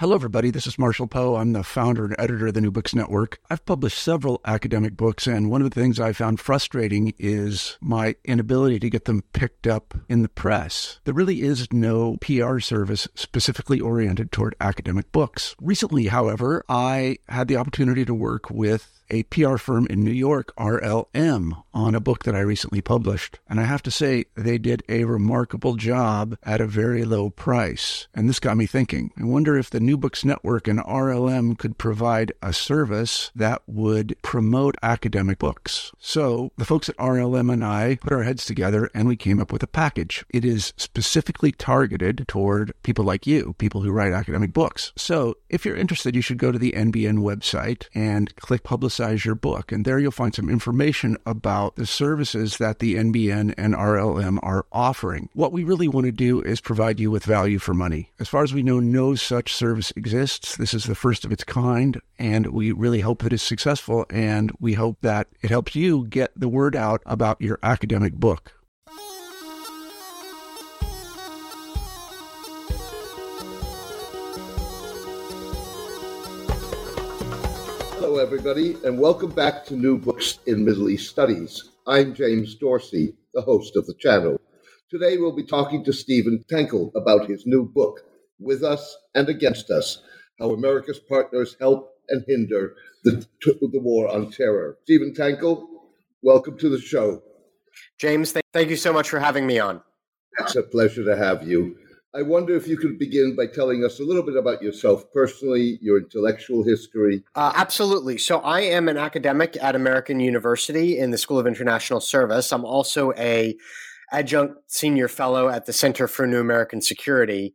Hello, everybody. This is Marshall Poe. I'm the founder and editor of the New Books Network. I've published several academic books, and one of the things I found frustrating is my inability to get them picked up in the press. There really is no PR service specifically oriented toward academic books. Recently, however, I had the opportunity to work with a PR firm in New York, RLM, on a book that I recently published. And I have to say, they did a remarkable job at a very low price. And this got me thinking. I wonder if the New Books Network and RLM could provide a service that would promote academic books. So the folks at RLM and I put our heads together and we came up with a package. It is specifically targeted toward people like you, people who write academic books. So if you're interested, you should go to the NBN website and click Publicize Your Book. And there you'll find some information about the services that the NBN and RLM are offering. What we really want to do is provide you with value for money. As far as we know, no such service exists. This is the first of its kind, and we really hope that it's successful, and we hope that it helps you get the word out about your academic book. Hello, everybody, and welcome back to New Books in Middle East Studies. I'm James Dorsey, the host of the channel. Today, we'll be talking to Stephen Tankel about his new book, With Us and Against Us, How America's Partners Help and Hinder the War on Terror. Stephen Tankel, welcome to the show. James, thank you so much for having me on. It's a pleasure to have you. I wonder if you could begin by telling us a little bit about yourself personally, your intellectual history. Absolutely. So I am an academic at American University in the School of International Service. I'm also an adjunct senior fellow at the Center for New American Security.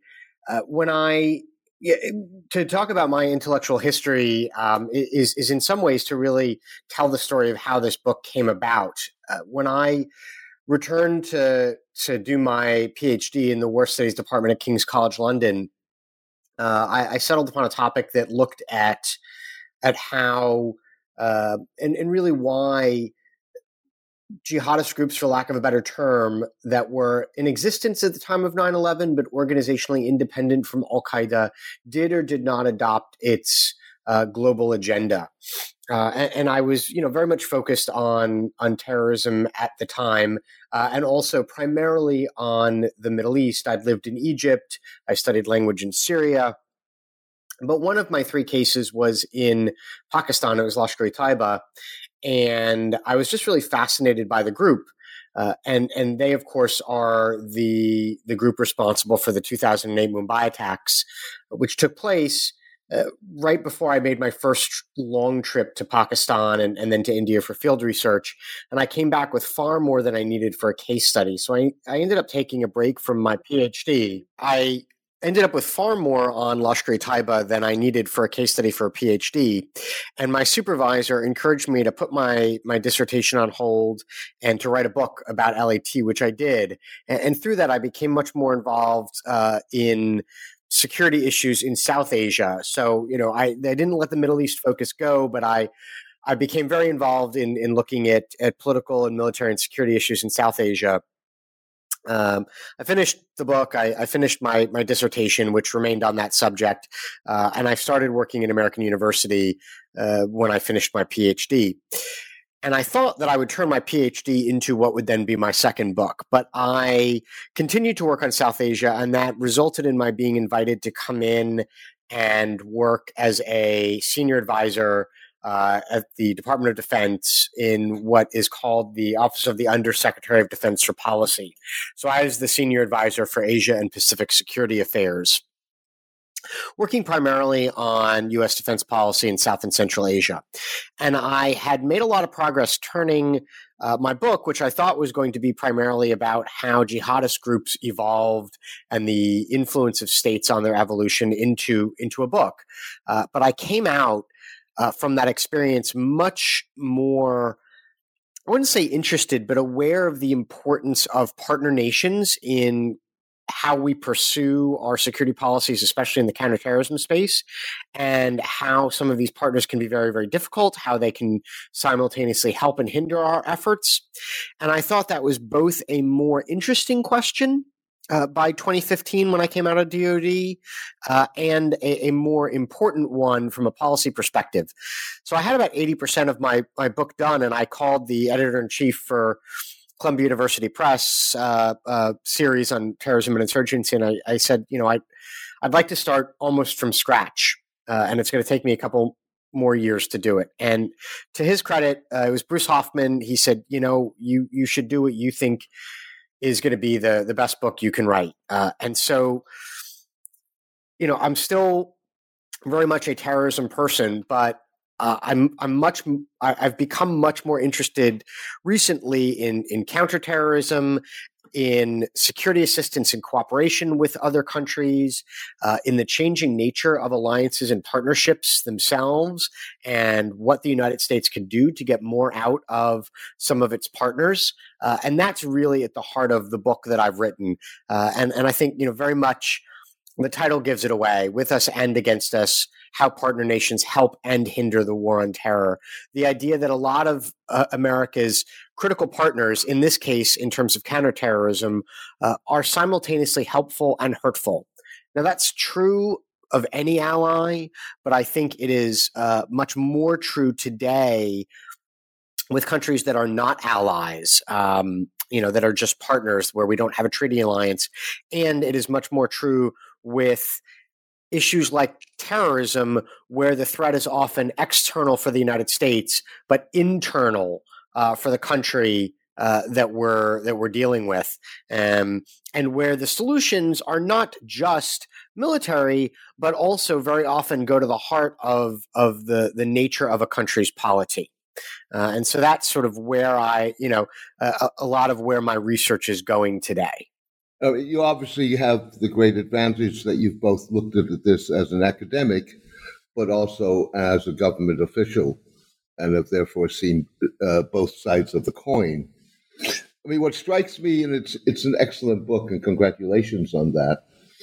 To talk about my intellectual history is in some ways to really tell the story of how this book came about. When I returned to do my PhD in the War Studies Department at King's College London, I settled upon a topic that looked at how and really why jihadist groups, for lack of a better term, that were in existence at the time of 9/11, but organizationally independent from Al-Qaeda, did or did not adopt its global agenda. And I was, very much focused on terrorism at the time, and also primarily on the Middle East. I'd lived in Egypt. I studied language in Syria. But one of my three cases was in Pakistan. It was Lashkar-e-Taiba. And I was just really fascinated by the group. And they, of course, are the group responsible for the 2008 Mumbai attacks, which took place right before I made my first long trip to Pakistan and then to India for field research. And I came back with far more than I needed for a case study. So I ended up taking a break from my PhD. I ended up with far more on Lashkar-e-Taiba than I needed for a case study for a PhD. And my supervisor encouraged me to put my dissertation on hold and to write a book about LAT, which I did. And through that, I became much more involved in security issues in South Asia. So, I didn't let the Middle East focus go, but I became very involved in looking at political and military and security issues in South Asia. I finished the book. I finished my dissertation, which remained on that subject. And I started working at American University when I finished my PhD. And I thought that I would turn my PhD into what would then be my second book. But I continued to work on South Asia, and that resulted in my being invited to come in and work as a senior advisor at the Department of Defense in what is called the Office of the Undersecretary of Defense for Policy. So I was the senior advisor for Asia and Pacific Security Affairs, working primarily on U.S. defense policy in South and Central Asia. And I had made a lot of progress turning my book, which I thought was going to be primarily about how jihadist groups evolved and the influence of states on their evolution into a book. But I came out from that experience much more, I wouldn't say interested, but aware of the importance of partner nations in how we pursue our security policies, especially in the counterterrorism space, and how some of these partners can be very, very difficult, how they can simultaneously help and hinder our efforts. And I thought that was both a more interesting question by 2015 when I came out of DoD, and a more important one from a policy perspective. So I had about 80% of my book done, and I called the editor-in-chief for Columbia University Press series on terrorism and insurgency, and I said, I'd like to start almost from scratch, and it's going to take me a couple more years to do it. And to his credit, it was Bruce Hoffman. He said, you should do what you think is going to be the best book you can write. And so, I'm still very much a terrorism person, but I've become much more interested recently in counterterrorism, in security assistance and cooperation with other countries, in the changing nature of alliances and partnerships themselves, and what the United States can do to get more out of some of its partners. And that's really at the heart of the book that I've written. And I think, very much the title gives it away: With Us and Against Us, How Partner Nations Help and Hinder the War on Terror. The idea that a lot of America's critical partners, in this case, in terms of counterterrorism, are simultaneously helpful and hurtful. Now, that's true of any ally, but I think it is much more true today with countries that are not allies, that are just partners where we don't have a treaty alliance. And it is much more true with issues like terrorism, where the threat is often external for the United States, but internal for the country that we're dealing with, and where the solutions are not just military, but also very often go to the heart of the nature of a country's polity. And so that's sort of where a lot of where my research is going today. You obviously have the great advantage that you've both looked at this as an academic, but also as a government official, and have therefore seen both sides of the coin. I mean, what strikes me, and it's an excellent book, and congratulations on that.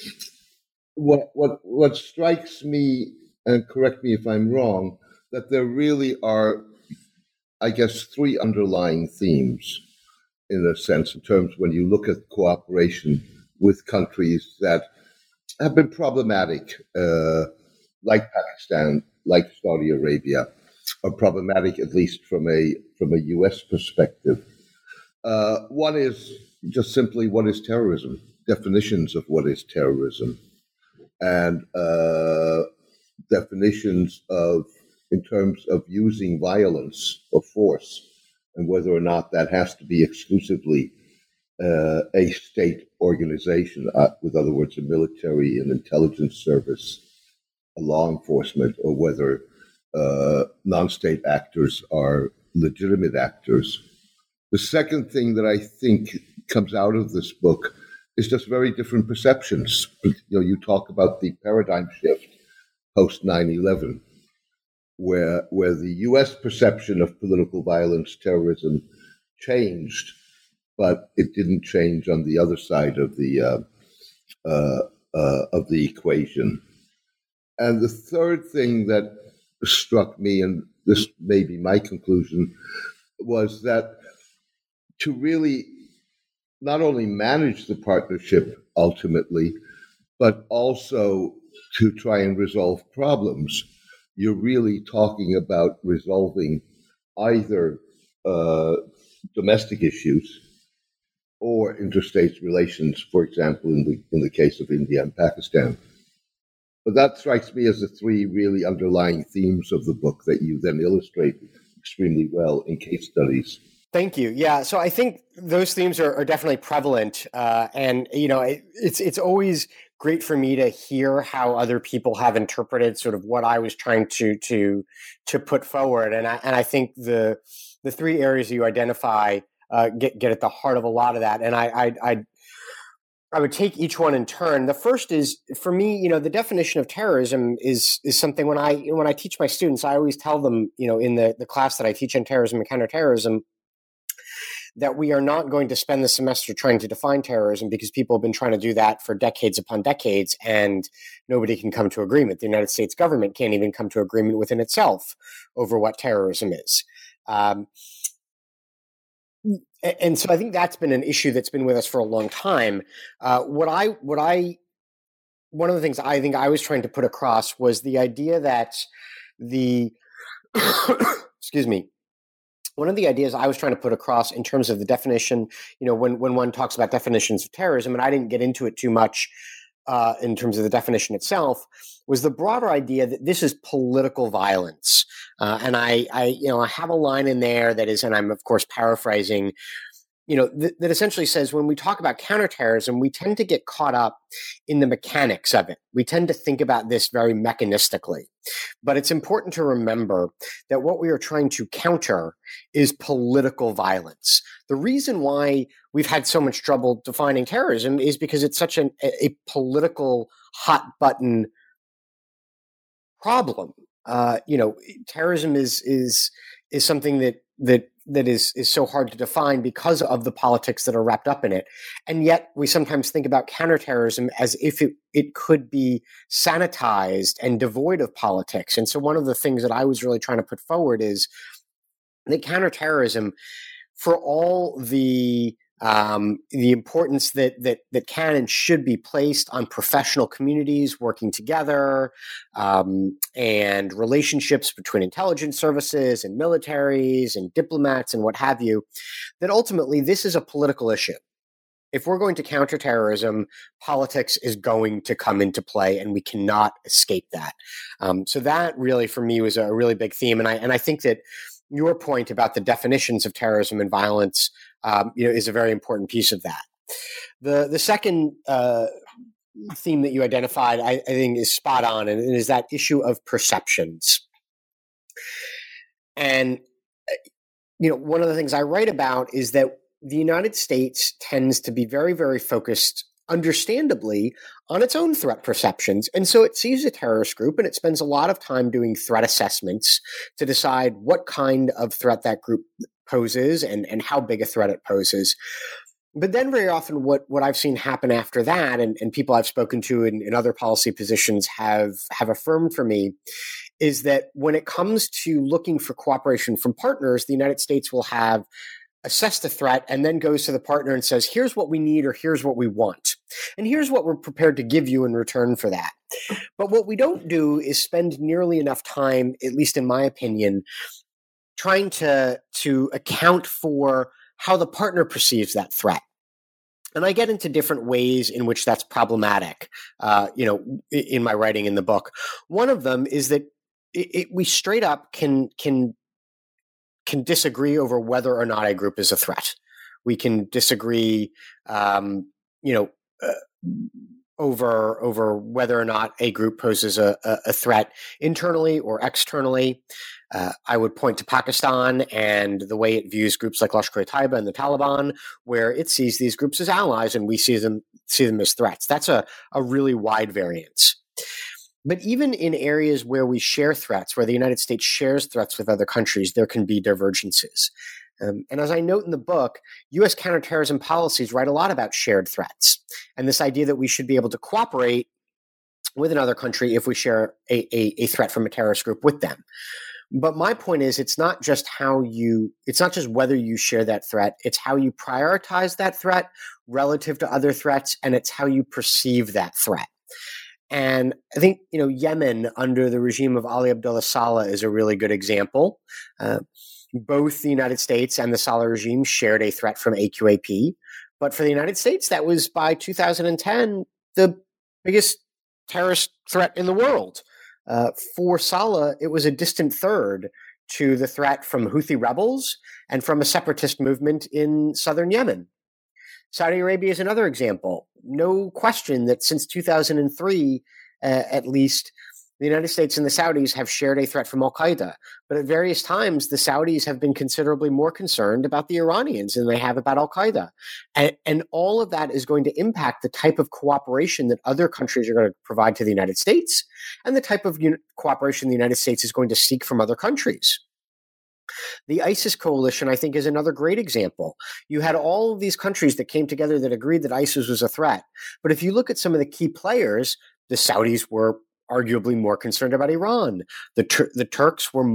What strikes me, and correct me if I'm wrong, that there really are, I guess, three underlying themes, in a sense, in terms when you look at cooperation with countries that have been problematic, like Pakistan, like Saudi Arabia, are problematic at least from a U.S. perspective. One is just simply, what is terrorism? Definitions of what is terrorism, and definitions of, in terms of using violence or force, and whether or not that has to be exclusively a state organization, with other words, a military and intelligence service, a law enforcement, or whether non-state actors are legitimate actors. The second thing that I think comes out of this book is just very different perceptions. You talk about the paradigm shift post 9/11. Where the U.S. perception of political violence, terrorism, changed, but it didn't change on the other side of the equation. And the third thing that struck me, and this may be my conclusion, was that to really not only manage the partnership ultimately, but also to try and resolve problems, you're really talking about resolving either domestic issues or interstate relations, for example, in the case of India and Pakistan. But that strikes me as the three really underlying themes of the book that you then illustrate extremely well in case studies. Thank you. Yeah, so I think those themes are definitely prevalent, and it's always great for me to hear how other people have interpreted sort of what I was trying to put forward, and I think the three areas you identify get at the heart of a lot of that, and I would take each one in turn. The first is, for me, the definition of terrorism is something when I teach my students, I always tell them, in the class that I teach on terrorism and counterterrorism, that we are not going to spend the semester trying to define terrorism, because people have been trying to do that for decades upon decades, and nobody can come to agreement. The United States government can't even come to agreement within itself over what terrorism is. And so I think that's been an issue that's been with us for a long time. One of the things I think I was trying to put across was the idea that excuse me. One of the ideas I was trying to put across in terms of the definition, when one talks about definitions of terrorism, and I didn't get into it too much in terms of the definition itself, was the broader idea that this is political violence. And I have a line in there that is, and I'm of course paraphrasing, that essentially says when we talk about counterterrorism, we tend to get caught up in the mechanics of it. We tend to think about this very mechanistically. But it's important to remember that what we are trying to counter is political violence. The reason why we've had so much trouble defining terrorism is because it's such a political hot button problem. Terrorism is something that is so hard to define because of the politics that are wrapped up in it. And yet we sometimes think about counterterrorism as if it could be sanitized and devoid of politics. And so one of the things that I was really trying to put forward is that counterterrorism, for all the importance that can and should be placed on professional communities working together, and relationships between intelligence services and militaries and diplomats and what have you, that ultimately this is a political issue. If we're going to counter terrorism, politics is going to come into play, and we cannot escape that. So that really, for me, was a really big theme, and I think that your point about the definitions of terrorism and violence is a very important piece of that. The second theme that you identified, I think, is spot on, and it is that issue of perceptions. And one of the things I write about is that the United States tends to be very, very focused, understandably, on its own threat perceptions. And so it sees a terrorist group and it spends a lot of time doing threat assessments to decide what kind of threat that group poses and how big a threat it poses. But then very often what I've seen happen after that, and people I've spoken to in other policy positions have affirmed for me, is that when it comes to looking for cooperation from partners, the United States will have assessed the threat and then goes to the partner and says, here's what we need, or here's what we want. And here's what we're prepared to give you in return for that. But what we don't do is spend nearly enough time, at least in my opinion, trying to account for how the partner perceives that threat. And I get into different ways in which that's problematic, in my writing in the book. One of them is that we straight up can disagree over whether or not a group is a threat. We can disagree, over whether or not a group poses a threat internally or externally. I would point to Pakistan and the way it views groups like Lashkar-e-Taiba and the Taliban, where it sees these groups as allies and we see them as threats. That's a really wide variance. But even in areas where we share threats, where the United States shares threats with other countries, there can be divergences. And as I note in the book, U.S. counterterrorism policies write a lot about shared threats and this idea that we should be able to cooperate with another country if we share a threat from a terrorist group with them. But my point is, it's not just whether you share that threat, it's how you prioritize that threat relative to other threats, and it's how you perceive that threat. And I think, Yemen under the regime of Ali Abdullah Saleh is a really good example. Both the United States and the Saleh regime shared a threat from AQAP. But for the United States, that was by 2010, the biggest terrorist threat in the world. For Saleh, it was a distant third to the threat from Houthi rebels and from a separatist movement in southern Yemen. Saudi Arabia is another example. No question that since 2003, at least, the United States and the Saudis have shared a threat from al-Qaeda. But at various times, the Saudis have been considerably more concerned about the Iranians than they have about al-Qaeda. And all of that is going to impact the type of cooperation that other countries are going to provide to the United States and the type of cooperation the United States is going to seek from other countries. The ISIS coalition, I think, is another great example. You had all of these countries that came together that agreed that ISIS was a threat. But if you look at some of the key players, the Saudis were arguably more concerned about Iran. The Turks were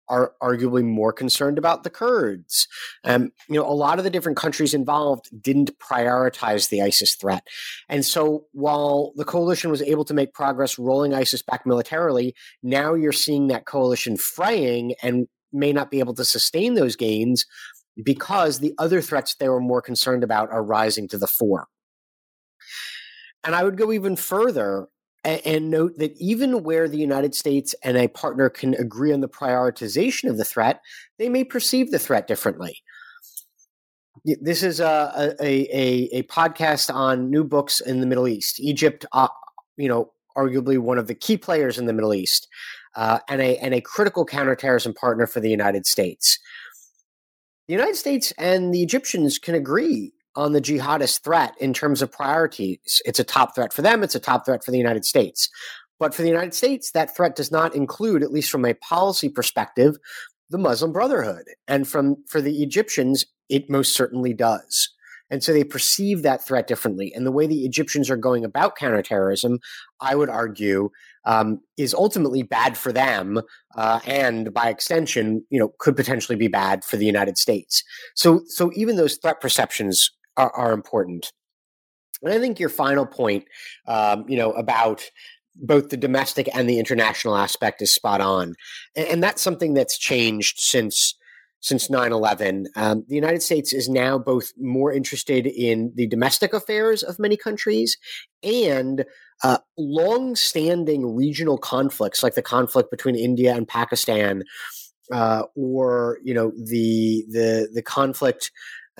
are arguably more concerned about the Kurds. A lot of the different countries involved didn't prioritize the ISIS threat. And so while the coalition was able to make progress rolling ISIS back militarily, now you're seeing that coalition fraying and may not be able to sustain those gains because the other threats they were more concerned about are rising to the fore. And I would go even further and note that even where the United States and a partner can agree on the prioritization of the threat, they may perceive the threat differently. This is a podcast on new books in the Middle East. Egypt, arguably one of the key players in the Middle East, and a critical counterterrorism partner for the United States. The United States and the Egyptians can agree on the jihadist threat in terms of priorities. It's a top threat for them. It's a top threat for the United States. But for the United States, that threat does not include, at least from a policy perspective, the Muslim Brotherhood. And for the Egyptians, it most certainly does. And so they perceive that threat differently. And the way the Egyptians are going about counterterrorism, I would argue, is ultimately bad for them, and by extension, could potentially be bad for the United States. So even those threat perceptions are important. And I think your final point, about both the domestic and the international aspect is spot on. And that's something that's changed since 9/11. The United States is now both more interested in the domestic affairs of many countries and long-standing regional conflicts, like the conflict between India and Pakistan, or the conflict,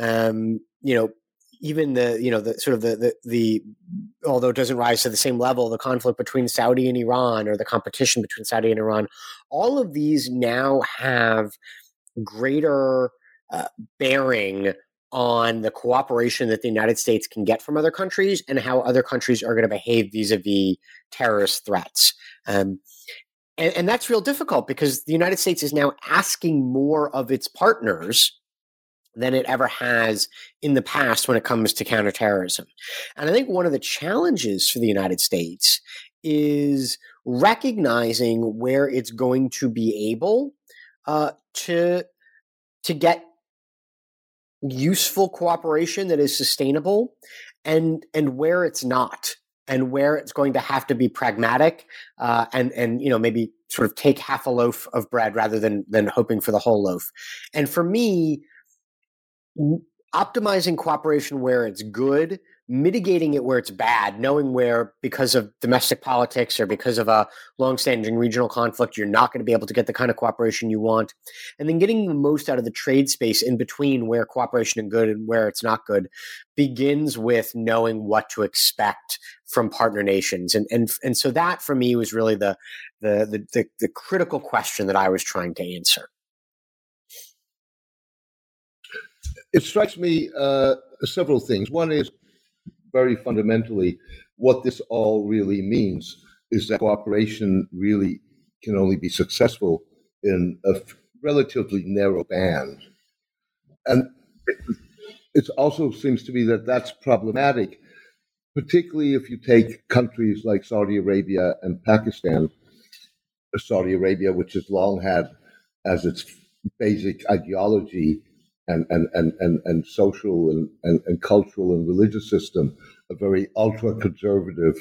even the although it doesn't rise to the same level, the conflict between Saudi and Iran, or the competition between Saudi and Iran. All of these now have greater bearing on the cooperation that the United States can get from other countries and how other countries are going to behave vis-a-vis terrorist threats. And that's real difficult because the United States is now asking more of its partners than it ever has in the past when it comes to counterterrorism. And I think one of the challenges for the United States is recognizing where it's going to be able to get useful cooperation that is sustainable, and where it's not, and where it's going to have to be pragmatic, and maybe sort of take half a loaf of bread rather than hoping for the whole loaf. And for me, optimizing cooperation where it's good, mitigating it where it's bad, knowing where, because of domestic politics or because of a longstanding regional conflict, you're not going to be able to get the kind of cooperation you want, and then getting the most out of the trade space in between where cooperation is good and where it's not good, begins with knowing what to expect from partner nations. And so that for me was really the critical question that I was trying to answer. It strikes me several things. One is, very fundamentally, what this all really means is that cooperation really can only be successful in a relatively narrow band. And it also seems to me that that's problematic, particularly if you take countries like Saudi Arabia and Pakistan. Saudi Arabia, which has long had as its basic ideology and social and cultural and religious system a very ultra-conservative,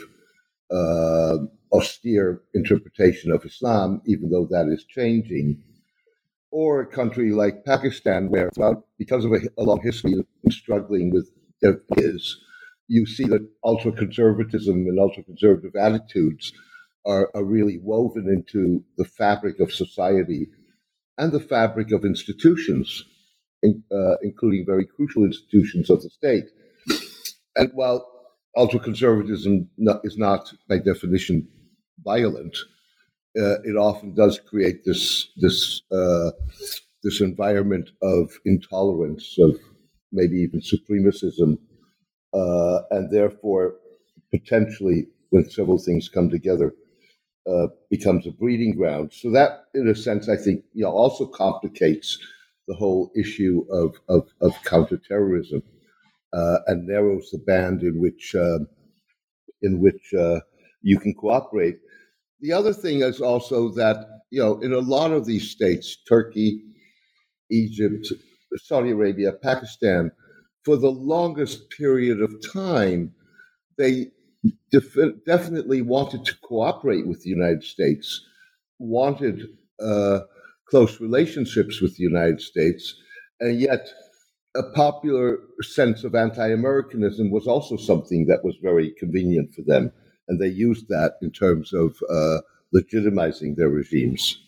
austere interpretation of Islam, even though that is changing. Or a country like Pakistan, where, because of a long history of struggling with is, you see that ultra-conservatism and ultra-conservative attitudes are really woven into the fabric of society and the fabric of institutions, including very crucial institutions of the state. And while ultra-conservatism is not, by definition, violent, it often does create this environment of intolerance, of maybe even supremacism, and therefore, potentially, when several things come together, becomes a breeding ground. So that, in a sense, I think, also complicates the whole issue of counterterrorism, and narrows the band in which you can cooperate. The other thing is also that in a lot of these states, Turkey, Egypt, Saudi Arabia, Pakistan, for the longest period of time, they definitely wanted to cooperate with the United States, wanted close relationships with the United States, and yet a popular sense of anti-Americanism was also something that was very convenient for them, and they used that in terms of legitimizing their regimes.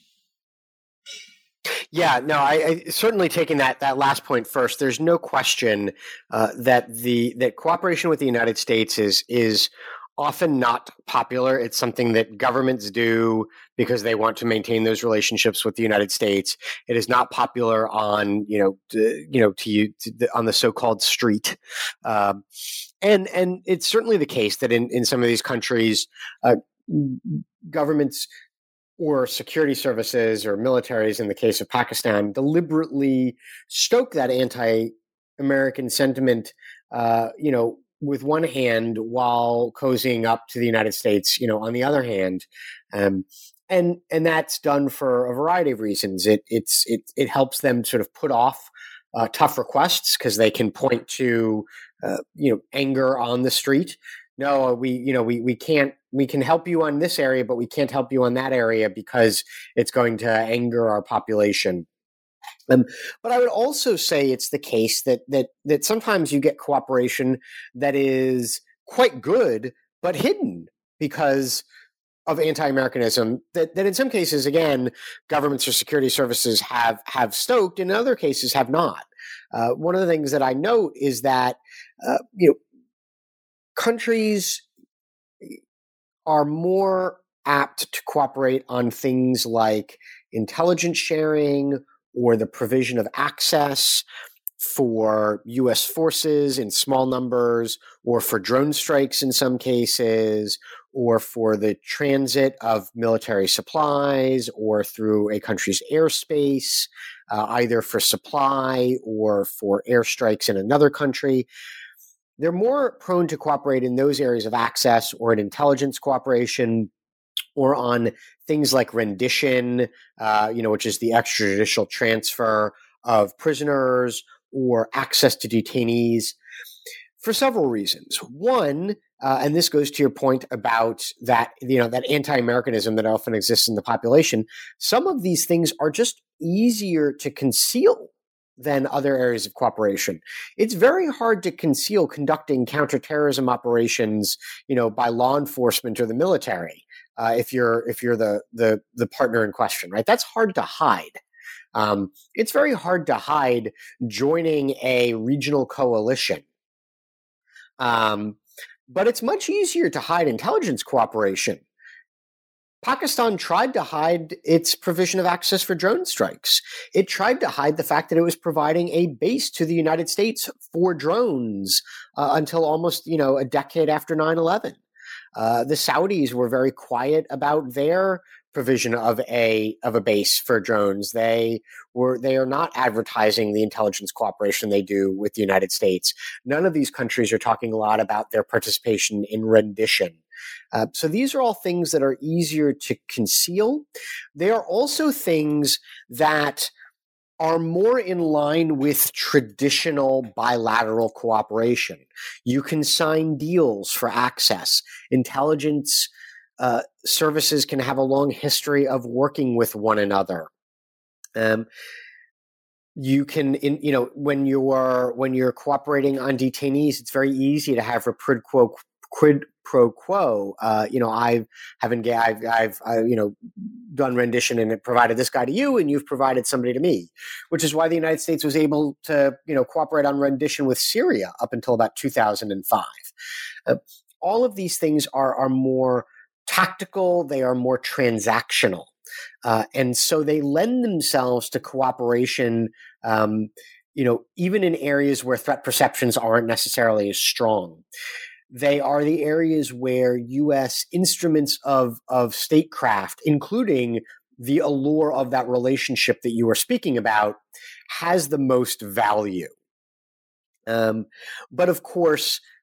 Yeah, no, I certainly taking that last point first. There's no question that cooperation with the United States is often not popular. It's something that governments do because they want to maintain those relationships with the United States. It is not popular on on the so-called street, and it's certainly the case that in some of these countries, governments or security services or militaries, in the case of Pakistan, deliberately stoke that anti-American sentiment, with one hand while cozying up to the United States, on the other hand. And that's done for a variety of reasons. It helps them sort of put off tough requests because they can point to, anger on the street. No, we can't. We can help you on this area, but we can't help you on that area because it's going to anger our population. But I would also say it's the case that sometimes you get cooperation that is quite good but hidden because of anti-Americanism. That in some cases, again, governments or security services have stoked, and in other cases have not. One of the things that I note is that countries are more apt to cooperate on things like intelligence sharing or the provision of access for U.S. forces in small numbers, or for drone strikes in some cases, or for the transit of military supplies, or through a country's airspace, either for supply or for airstrikes in another country. They're more prone to cooperate in those areas of access or in intelligence cooperation, or on things like rendition, which is the extrajudicial transfer of prisoners, or access to detainees, for several reasons. One, and this goes to your point about that, that anti-Americanism that often exists in the population. Some of these things are just easier to conceal than other areas of cooperation. It's very hard to conceal conducting counterterrorism operations, by law enforcement or the military. If you're the partner in question, right? That's hard to hide. It's very hard to hide joining a regional coalition. But it's much easier to hide intelligence cooperation. Pakistan tried to hide its provision of access for drone strikes. It tried to hide the fact that it was providing a base to the United States for drones until almost, a decade after 9/11. The Saudis were very quiet about their provision of a base for drones. They are not advertising the intelligence cooperation they do with the United States. None of these countries are talking a lot about their participation in rendition. So these are all things that are easier to conceal. They are also things that are more in line with traditional bilateral cooperation. You can sign deals for access. Intelligence services can have a long history of working with one another. You can, when you're cooperating on detainees, it's very easy to have a quid pro quo. I've done rendition and provided this guy to you, and you've provided somebody to me, which is why the United States was able to, cooperate on rendition with Syria up until about 2005. All of these things are more tactical. They are more transactional. And so they lend themselves to cooperation, even in areas where threat perceptions aren't necessarily as strong. They are the areas where U.S. instruments of statecraft, including the allure of that relationship that you were speaking about, has the most value. But of course,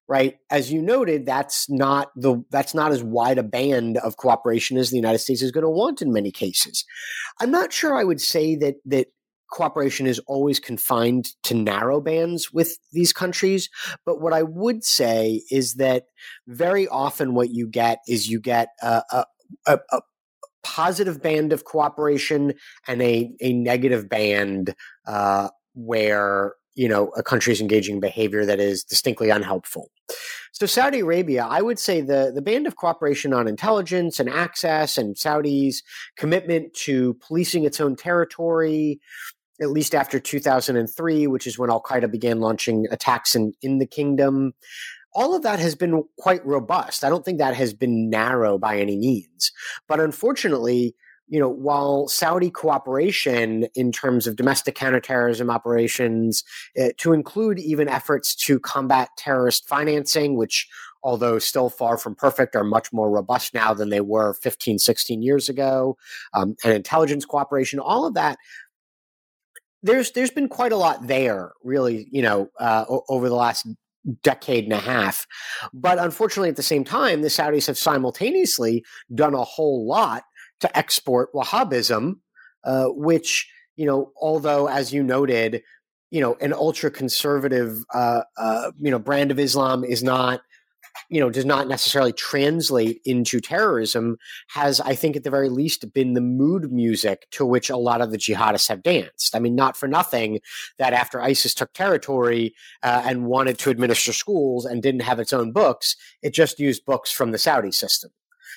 right? As you noted, that's not as wide a band of cooperation as the United States is going to want in many cases. I'm not sure I would say that cooperation is always confined to narrow bands with these countries. But what I would say is that very often what you get is a positive band of cooperation and a negative band where a country is engaging in behavior that is distinctly unhelpful. So Saudi Arabia, I would say the band of cooperation on intelligence and access, and Saudi's commitment to policing its own territory, at least after 2003, which is when Al-Qaeda began launching attacks in the kingdom. All of that has been quite robust. I don't think that has been narrow by any means. But unfortunately, while Saudi cooperation in terms of domestic counterterrorism operations, to include even efforts to combat terrorist financing, which, although still far from perfect, are much more robust now than they were 15, 16 years ago, and intelligence cooperation, all of that, there's been quite a lot there, really, over the last decade and a half. But unfortunately, at the same time, the Saudis have simultaneously done a whole lot to export Wahhabism, which, although, as you noted, an ultra-conservative, brand of Islam is not, does not necessarily translate into terrorism, has, I think, at the very least, been the mood music to which a lot of the jihadists have danced. I mean, not for nothing that after ISIS took territory and wanted to administer schools and didn't have its own books, it just used books from the Saudi system.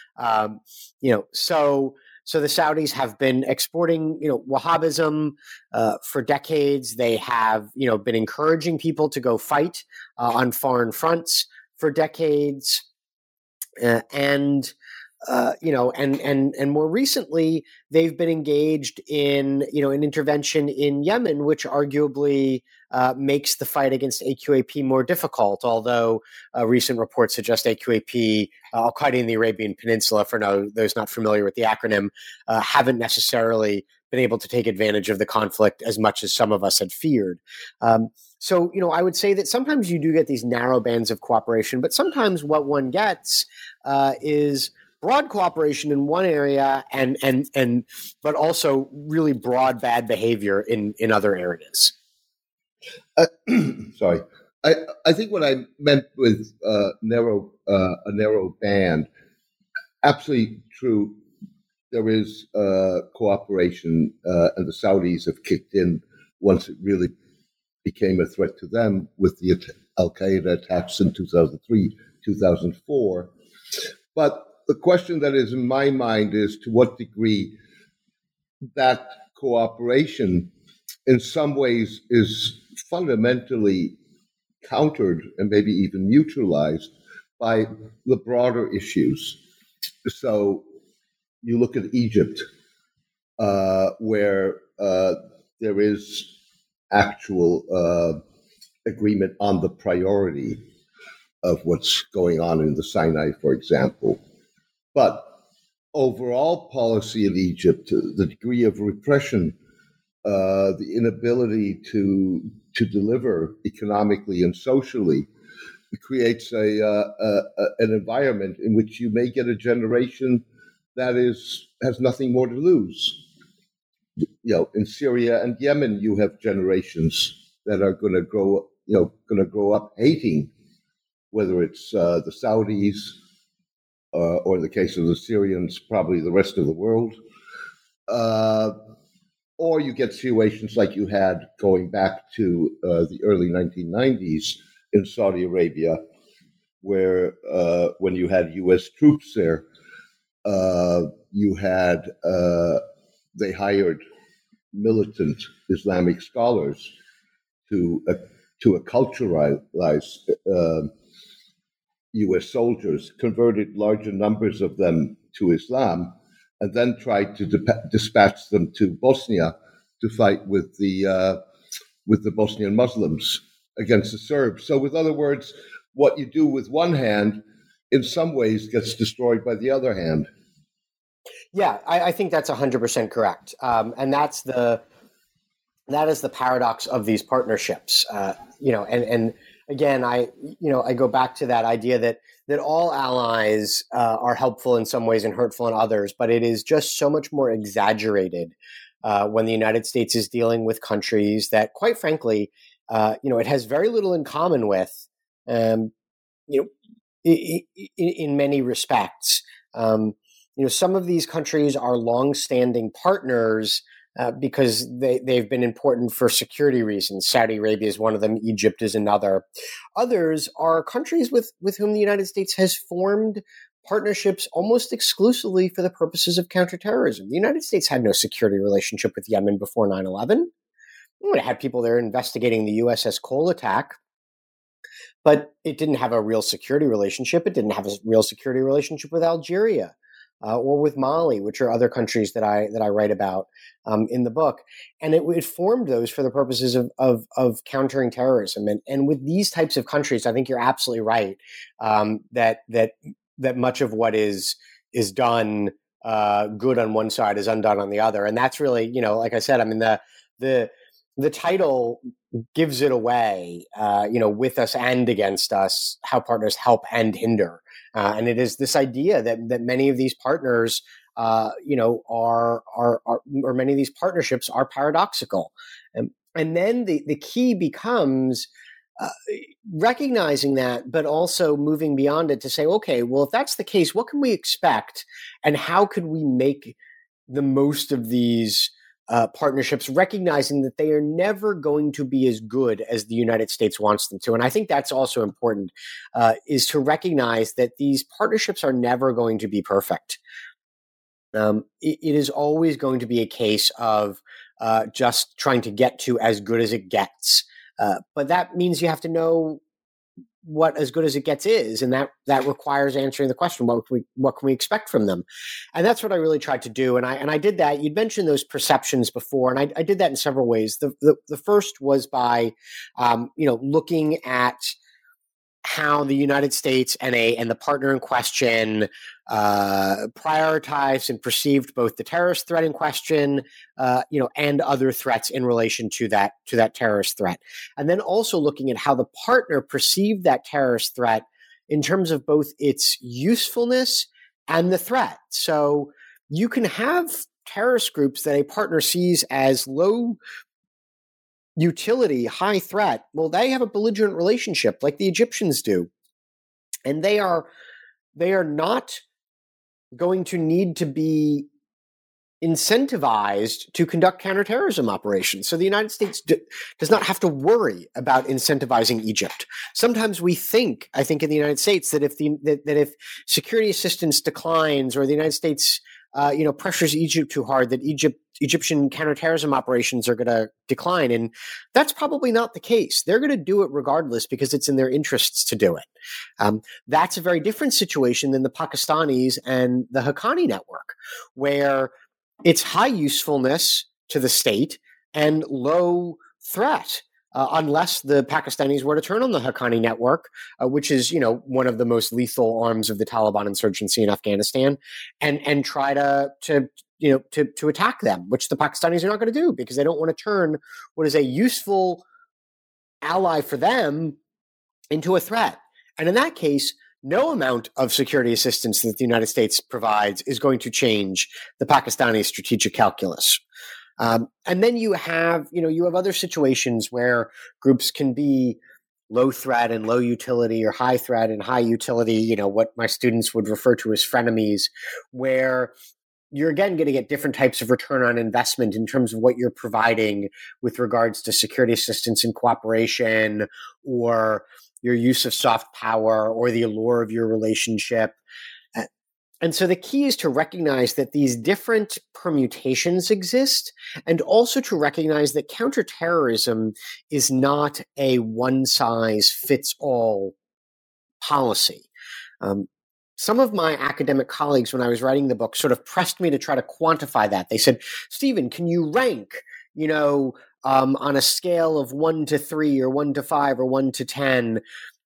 So the Saudis have been exporting, Wahhabism for decades. They have, been encouraging people to go fight on foreign fronts for decades, and more recently, they've been engaged in, an intervention in Yemen, which arguably makes the fight against AQAP more difficult. Although recent reports suggest AQAP, Al-Qaeda in the Arabian Peninsula, for those not familiar with the acronym, haven't necessarily been able to take advantage of the conflict as much as some of us had feared. So, I would say that sometimes you do get these narrow bands of cooperation, but sometimes what one gets is broad cooperation in one area but also really broad bad behavior in other areas. Sorry. I think what I meant with a narrow band, absolutely true. There is cooperation, and the Saudis have kicked in once it really became a threat to them with the Al-Qaeda attacks in 2003, 2004. But the question that is in my mind is to what degree that cooperation in some ways is fundamentally countered and maybe even neutralized by the broader issues. So you look at Egypt, where there is actual agreement on the priority of what's going on in the Sinai, for example. But overall policy in Egypt, the degree of repression, the inability to deliver economically and socially, it creates an environment in which you may get a generation that has nothing more to lose. In Syria and Yemen, you have generations that are going to grow up hating, whether it's the Saudis or in the case of the Syrians, probably the rest of the world. Or you get situations like you had going back to the early 1990s in Saudi Arabia, where when you had U.S. troops there, you had they hired militant Islamic scholars to acculturalize U.S. soldiers, converted larger numbers of them to Islam, and then tried to dispatch them to Bosnia to fight with the Bosnian Muslims against the Serbs. So, with other words, what you do with one hand, in some ways, gets destroyed by the other hand. Yeah, I think that's 100% correct, and that is the paradox of these partnerships. And again, I go back to that idea that all allies are helpful in some ways and hurtful in others, but it is just so much more exaggerated when the United States is dealing with countries that, quite frankly, it has very little in common with, in many respects. Some of these countries are longstanding partners because they've been important for security reasons. Saudi Arabia is one of them. Egypt is another. Others are countries with whom the United States has formed partnerships almost exclusively for the purposes of counterterrorism. The United States had no security relationship with Yemen before 9/11. It had people there investigating the USS Cole attack, but it didn't have a real security relationship. It didn't have a real security relationship with Algeria. Or with Mali, which are other countries that I write about in the book, and it formed those for the purposes of countering terrorism. And with these types of countries, I think you're absolutely right that much of what is done good on one side is undone on the other, and that's really, like I said, I mean the title gives it away, with us and against us, how partners help and hinder. And it is this idea that many of these partners, or many of these partnerships are paradoxical. And then the key becomes recognizing that, but also moving beyond it to say, okay, well, if that's the case, what can we expect? And how could we make the most of these partnerships, recognizing that they are never going to be as good as the United States wants them to. And I think that's also important, is to recognize that these partnerships are never going to be perfect. It is always going to be a case of just trying to get to as good as it gets. But that means you have to know what as good as it gets is, and that requires answering the question, what can we expect from them? And that's what I really tried to do. And I did that. You'd mentioned those perceptions before, and I did that in several ways. The first was by looking at how the United States and the partner in question prioritized and perceived both the terrorist threat in question, and other threats in relation to that terrorist threat, and then also looking at how the partner perceived that terrorist threat in terms of both its usefulness and the threat. So you can have terrorist groups that a partner sees as low utility, high threat. Well, they have a belligerent relationship like the Egyptians do. And they are not going to need to be incentivized to conduct counterterrorism operations. So the United States does not have to worry about incentivizing Egypt. Sometimes we think, I think in the United States, that if security assistance declines or the United States pressures Egypt too hard, that Egyptian counterterrorism operations are going to decline. And that's probably not the case. They're going to do it regardless because it's in their interests to do it. That's a very different situation than the Pakistanis and the Haqqani network, where it's high usefulness to the state and low threat. Unless the Pakistanis were to turn on the Haqqani network, which is, one of the most lethal arms of the Taliban insurgency in Afghanistan, and try to attack them, which the Pakistanis are not going to do because they don't want to turn what is a useful ally for them into a threat. And in that case, no amount of security assistance that the United States provides is going to change the Pakistani strategic calculus. And then you have other situations where groups can be low threat and low utility, or high threat and high utility, what my students would refer to as frenemies, where you're again going to get different types of return on investment in terms of what you're providing with regards to security assistance and cooperation, or your use of soft power, or the allure of your relationship. And so the key is to recognize that these different permutations exist, and also to recognize that counterterrorism is not a one-size-fits-all policy. Some of my academic colleagues, when I was writing the book, sort of pressed me to try to quantify that. They said, Stephen, can you rank, on a scale of 1 to 3 or 1 to 5 or 1 to 10,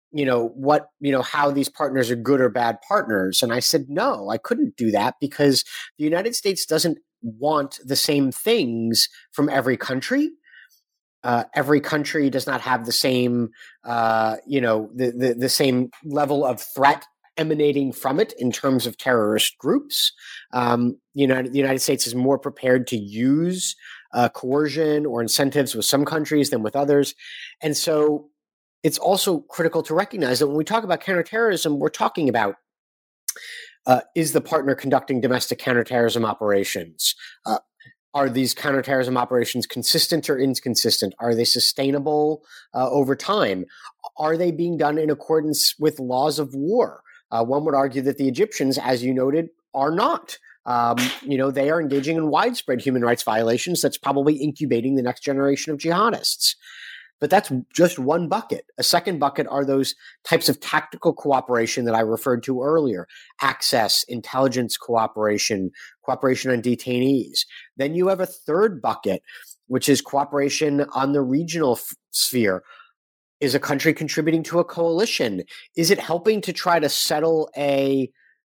how these partners are good or bad partners. And I said, no, I couldn't do that because the United States doesn't want the same things from every country. every country does not have the same, the same level of threat emanating from it in terms of terrorist groups. The United States is more prepared to use coercion or incentives with some countries than with others. And so it's also critical to recognize that when we talk about counterterrorism, we're talking about is the partner conducting domestic counterterrorism operations? Are these counterterrorism operations consistent or inconsistent? Are they sustainable over time? Are they being done in accordance with laws of war? One would argue that the Egyptians, as you noted, are not. They are engaging in widespread human rights violations that's probably incubating the next generation of jihadists. But that's just one bucket. A second bucket are those types of tactical cooperation that I referred to earlier: access, intelligence cooperation, cooperation on detainees. Then you have a third bucket, which is cooperation on the regional sphere. Is a country contributing to a coalition? Is it helping to try to settle a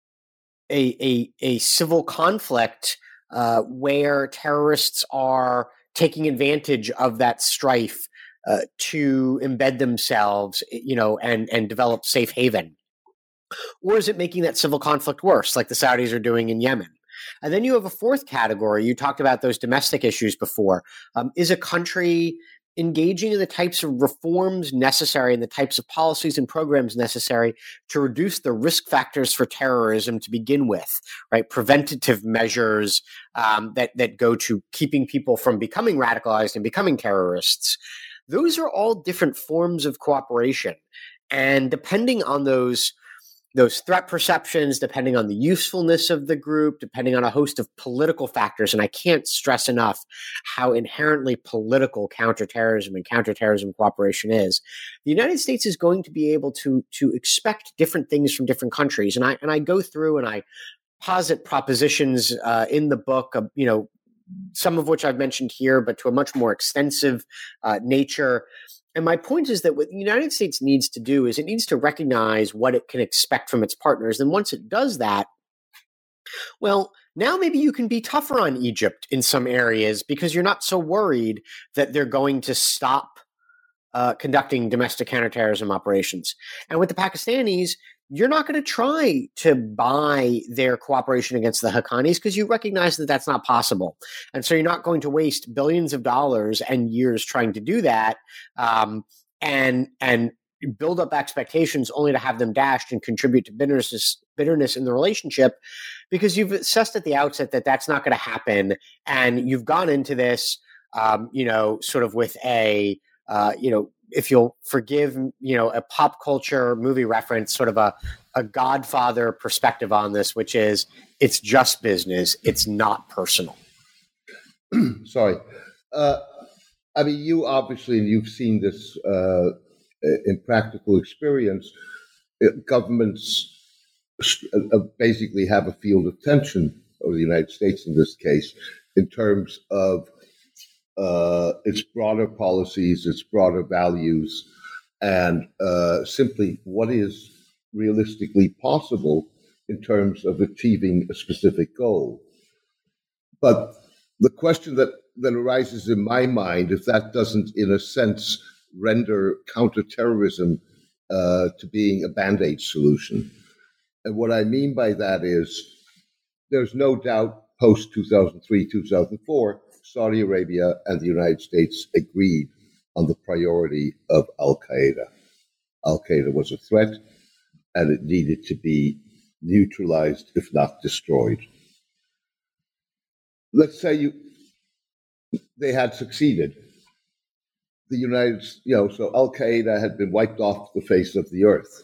civil conflict where terrorists are taking advantage of that strife to embed themselves, and develop safe haven? Or is it making that civil conflict worse, like the Saudis are doing in Yemen? And then you have a fourth category. You talked about those domestic issues before. Is a country engaging in the types of reforms necessary and the types of policies and programs necessary to reduce the risk factors for terrorism to begin with, right? Preventative measures that go to keeping people from becoming radicalized and becoming terrorists. Those are all different forms of cooperation. And depending on those threat perceptions, depending on the usefulness of the group, depending on a host of political factors, and I can't stress enough how inherently political counterterrorism and counterterrorism cooperation is, the United States is going to be able to expect different things from different countries. And I go through and I posit propositions in the book, some of which I've mentioned here, but to a much more extensive nature. And my point is that what the United States needs to do is it needs to recognize what it can expect from its partners. And once it does that, well, now maybe you can be tougher on Egypt in some areas because you're not so worried that they're going to stop conducting domestic counterterrorism operations. And with the Pakistanis, you're not going to try to buy their cooperation against the Haqqanis because you recognize that that's not possible. And so you're not going to waste billions of dollars and years trying to do that and build up expectations only to have them dashed and contribute to bitterness in the relationship because you've assessed at the outset that that's not going to happen. And you've gone into this, sort of with a, if you'll forgive, a pop culture movie reference, sort of a Godfather perspective on this, which is it's just business. It's not personal. Sorry. You obviously, you've seen this in practical experience. Governments basically have a field of tension, or the United States in this case, in terms of its broader policies, its broader values, and simply what is realistically possible in terms of achieving a specific goal. But the question that arises in my mind, if that doesn't, in a sense, render counterterrorism to being a Band-Aid solution. And what I mean by that is there's no doubt post-2003, 2004, Saudi Arabia and the United States agreed on the priority of al-Qaeda. Al-Qaeda was a threat, and it needed to be neutralized, if not destroyed. Let's say they had succeeded. The so al-Qaeda had been wiped off the face of the earth.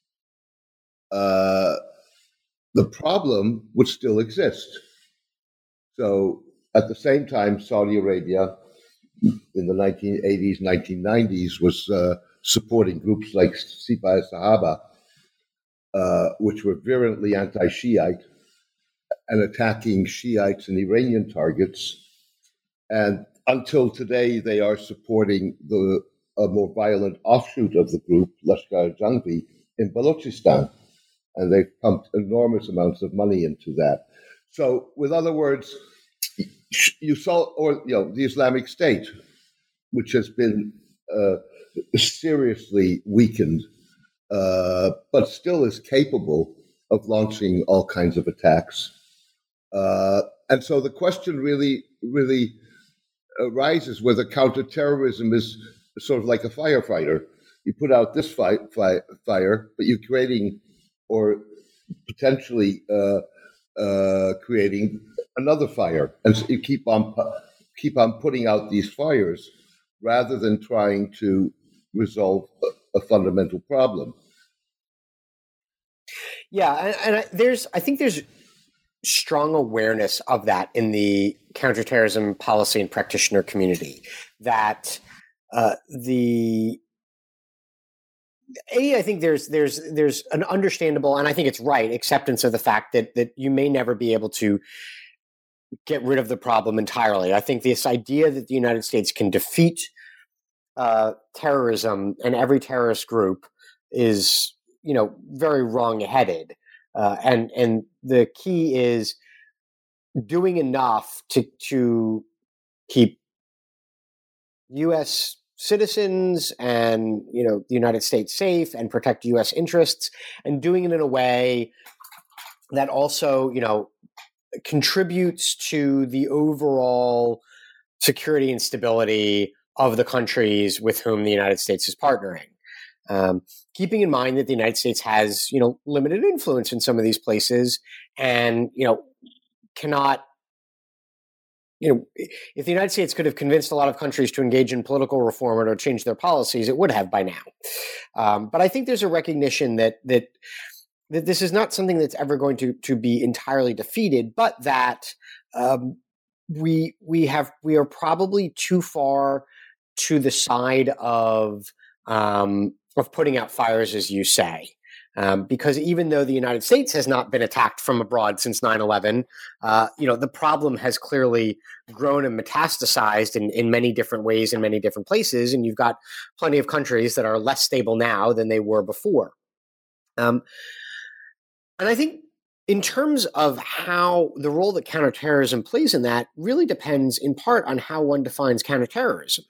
The problem would still exist. So at the same time, Saudi Arabia in the 1980s, 1990s was supporting groups like Sipah Sahaba, which were virulently anti-Shiite and attacking Shiites and Iranian targets. And until today, they are supporting a more violent offshoot of the group, Lashkar-e-Jhangvi, in Balochistan. And they've pumped enormous amounts of money into that. So, with other words, you saw, the Islamic State. which has been seriously weakened, but still is capable of launching all kinds of attacks. And so the question really arises whether counterterrorism is sort of like a firefighter. You put out this fire, but you're creating or potentially creating another fire, and so you keep on putting out these fires rather than trying to resolve a fundamental problem. Yeah, and I think there's strong awareness of that in the counterterrorism policy and practitioner community. That I think there's an understandable, and I think it's right, acceptance of the fact that you may never be able to get rid of the problem entirely. I think this idea that the United States can defeat terrorism and every terrorist group is, very wrong-headed. And the key is doing enough to keep U.S. citizens and, the United States safe and protect U.S. interests, and doing it in a way that also, contributes to the overall security and stability of the countries with whom the United States is partnering. Keeping in mind that the United States has, limited influence in some of these places, and, cannot, if the United States could have convinced a lot of countries to engage in political reform or to change their policies, it would have by now. But I think there's a recognition that this is not something that's ever going to be entirely defeated, but that we are probably too far to the side of putting out fires, as you say. Because even though the United States has not been attacked from abroad since 9/11, the problem has clearly grown and metastasized in many different ways in many different places, and you've got plenty of countries that are less stable now than they were before. And I think in terms of how the role that counterterrorism plays in that really depends in part on how one defines counterterrorism.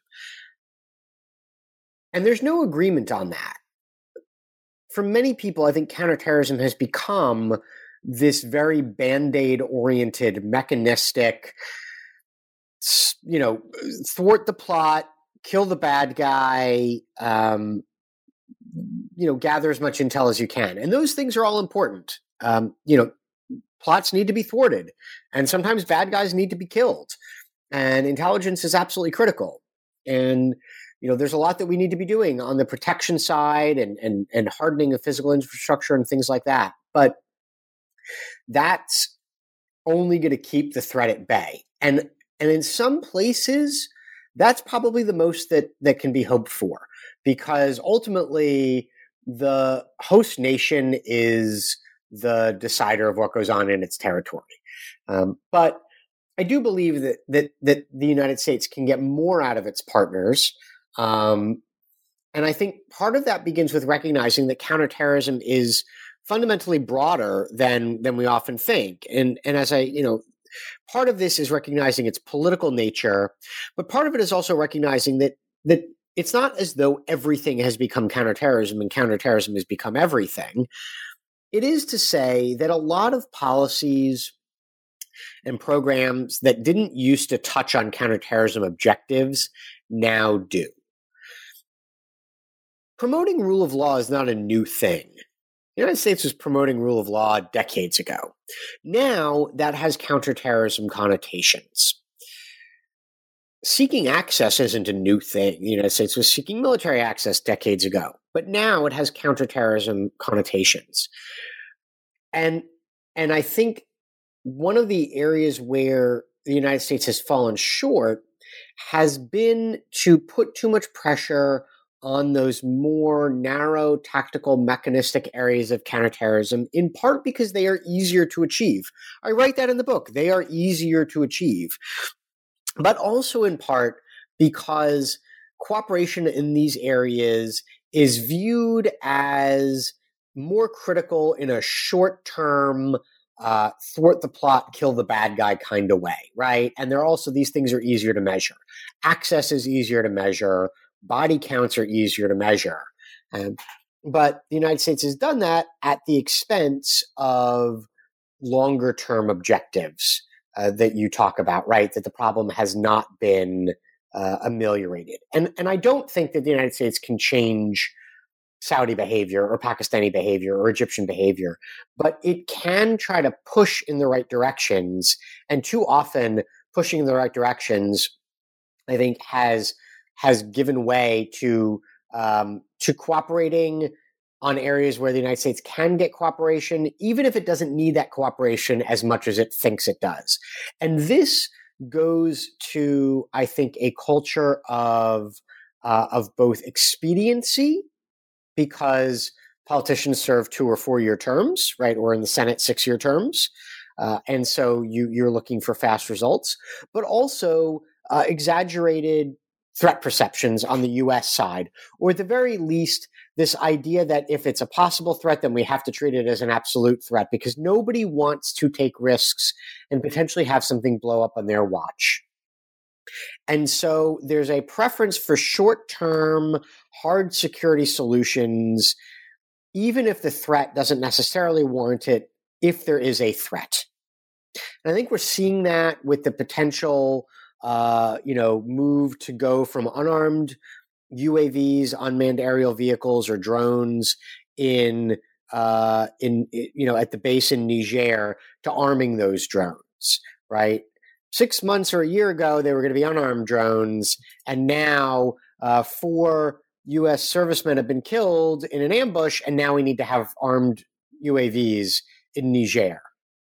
And there's no agreement on that. For many people, I think counterterrorism has become this very Band-Aid oriented, mechanistic, thwart the plot, kill the bad guy, gather as much intel as you can. And those things are all important. Plots need to be thwarted, and sometimes bad guys need to be killed. And intelligence is absolutely critical. And there's a lot that we need to be doing on the protection side and hardening of physical infrastructure and things like that. But that's only going to keep the threat at bay. And in some places, that's probably the most that can be hoped for, because ultimately the host nation is the decider of what goes on in its territory. But I do believe that the United States can get more out of its partners. And I think part of that begins with recognizing that counterterrorism is fundamentally broader than we often think. And as part of this is recognizing its political nature, but part of it is also recognizing that it's not as though everything has become counterterrorism and counterterrorism has become everything. It is to say that a lot of policies and programs that didn't used to touch on counterterrorism objectives now do. Promoting rule of law is not a new thing. The United States was promoting rule of law decades ago. Now that has counterterrorism connotations. Seeking access isn't a new thing. The United States was seeking military access decades ago, but now it has counterterrorism connotations. And I think one of the areas where the United States has fallen short has been to put too much pressure on those more narrow, tactical, mechanistic areas of counterterrorism, in part because they are easier to achieve. I write that in the book. They are easier to achieve. But also in part because cooperation in these areas is viewed as more critical in a short-term thwart the plot, kill the bad guy kind of way, right? And there are also, these things are easier to measure. Access is easier to measure. Body counts are easier to measure. But the United States has done that at the expense of longer term objectives that you talk about, right? That the problem has not been ameliorated. And I don't think that the United States can change Saudi behavior or Pakistani behavior or Egyptian behavior, but it can try to push in the right directions. And too often, pushing in the right directions, I think, has given way to cooperating on areas where the United States can get cooperation, even if it doesn't need that cooperation as much as it thinks it does. And this goes to, I think, a culture of both expediency, because politicians serve 2 or 4 year terms, right? Or in the Senate, 6-year terms. And so you're looking for fast results, but also exaggerated threat perceptions on the U.S. side, or at the very least, this idea that if it's a possible threat, then we have to treat it as an absolute threat, because nobody wants to take risks and potentially have something blow up on their watch. And so there's a preference for short-term, hard security solutions, even if the threat doesn't necessarily warrant it, if there is a threat. And I think we're seeing that with the potential move to go from unarmed UAVs, unmanned aerial vehicles, or drones at the base in Niger to arming those drones, right? 6 months or a year ago, they were going to be unarmed drones, and now 4 U.S. servicemen have been killed in an ambush, and now we need to have armed UAVs in Niger.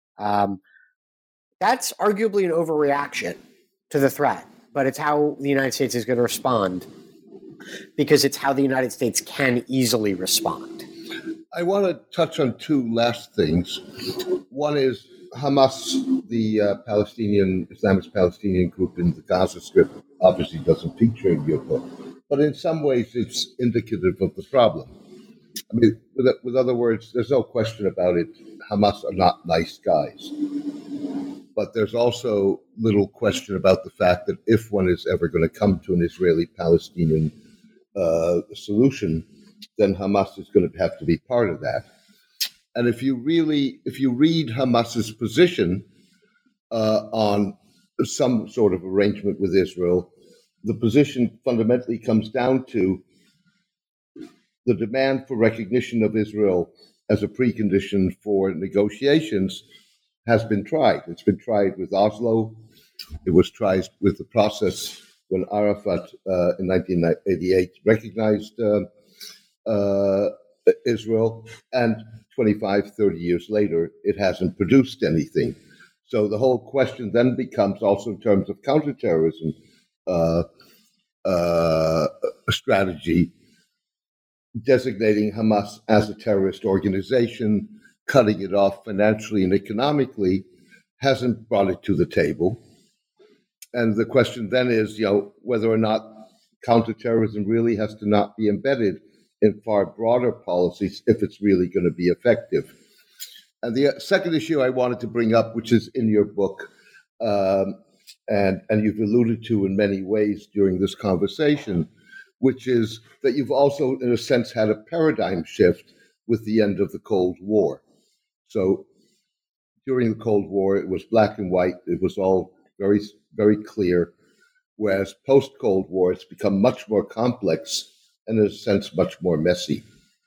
That's arguably an overreaction to the threat, but it's how the United States is going to respond, because it's how the United States can easily respond. I want to touch on 2 last things. One is Hamas, the Islamist Palestinian group in the Gaza Strip, obviously doesn't feature in your book, but in some ways it's indicative of the problem. I mean, with other words, there's no question about it. Hamas are not nice guys. But there's also little question about the fact that if one is ever going to come to an Israeli-Palestinian solution, then Hamas is going to have to be part of that. And if you read Hamas's position on some sort of arrangement with Israel, the position fundamentally comes down to the demand for recognition of Israel as a precondition for negotiations has been tried. It's been tried with Oslo. It was tried with the process when Arafat in 1988 recognized Israel, and 25, 30 years later, it hasn't produced anything. So the whole question then becomes, also in terms of counterterrorism strategy, designating Hamas as a terrorist organization, cutting it off financially and economically, hasn't brought it to the table. And the question then is, whether or not counterterrorism really has to not be embedded in far broader policies if it's really going to be effective. And the second issue I wanted to bring up, which is in your book, and you've alluded to in many ways during this conversation, which is that you've also, in a sense, had a paradigm shift with the end of the Cold War. So during the Cold War, it was black and white. It was all very, very clear. Whereas post-Cold War, it's become much more complex and, in a sense, much more messy.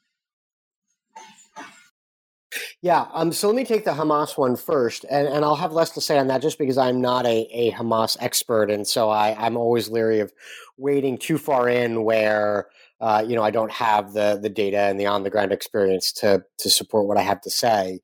Yeah. So let me take the Hamas one first, and I'll have less to say on that just because I'm not a Hamas expert. And so I'm always leery of wading too far in where, I don't have the data and the on-the-ground experience to support what I have to say.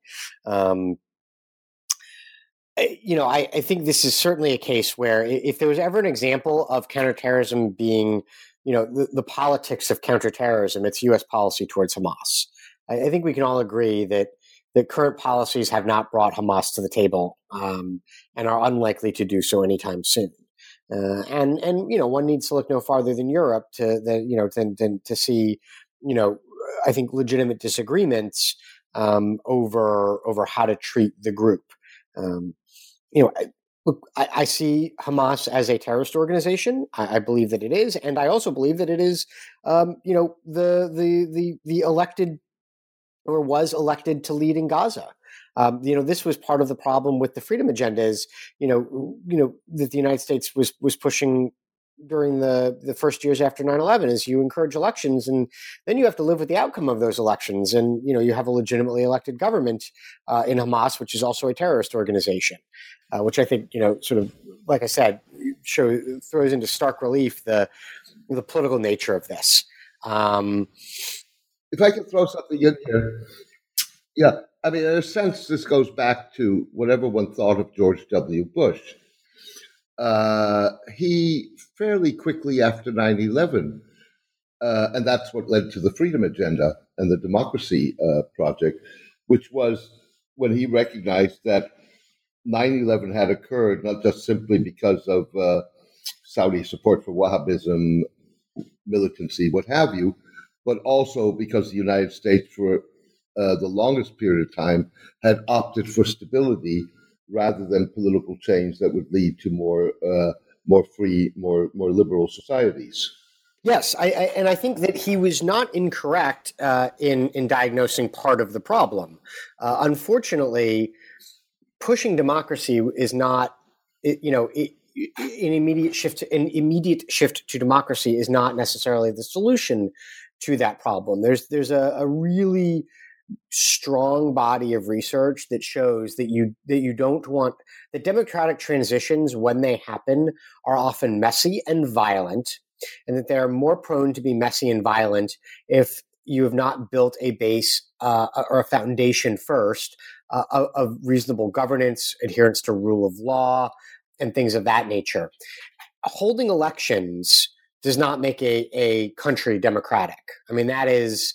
I think this is certainly a case where if there was ever an example of counterterrorism being, the politics of counterterrorism, it's U.S. policy towards Hamas. I think we can all agree that current policies have not brought Hamas to the table and are unlikely to do so anytime soon. And one needs to look no farther than Europe to see, I think, legitimate disagreements over how to treat the group. I see Hamas as a terrorist organization. I believe that it is, and I also believe that it is, the elected or was elected to lead in Gaza. This was part of the problem with the Freedom Agenda is, that the United States was pushing during the first years after 9/11 is you encourage elections and then you have to live with the outcome of those elections. And, you have a legitimately elected government in Hamas, which is also a terrorist organization, which I think, sort of, like I said, throws into stark relief the political nature of this. If I could throw something in here. Yeah, I mean, in a sense, this goes back to what everyone thought of George W. Bush. He fairly quickly after 9/11, and that's what led to the Freedom Agenda and the Democracy Project, which was when he recognized that 9/11 had occurred not just simply because of Saudi support for Wahhabism, militancy, what have you, but also because the United States, for the longest period of time, had opted for stability rather than political change that would lead to more free, more liberal societies. Yes, and I think that he was not incorrect in diagnosing part of the problem. Unfortunately, pushing democracy is not, an immediate shift to democracy is not necessarily the solution to that problem. There's a really strong body of research that shows that you don't want that democratic transitions, when they happen, are often messy and violent, and that they're more prone to be messy and violent if you have not built a base or a foundation first of reasonable governance, adherence to rule of law, and things of that nature. Holding elections does not make a country democratic. I mean, that is,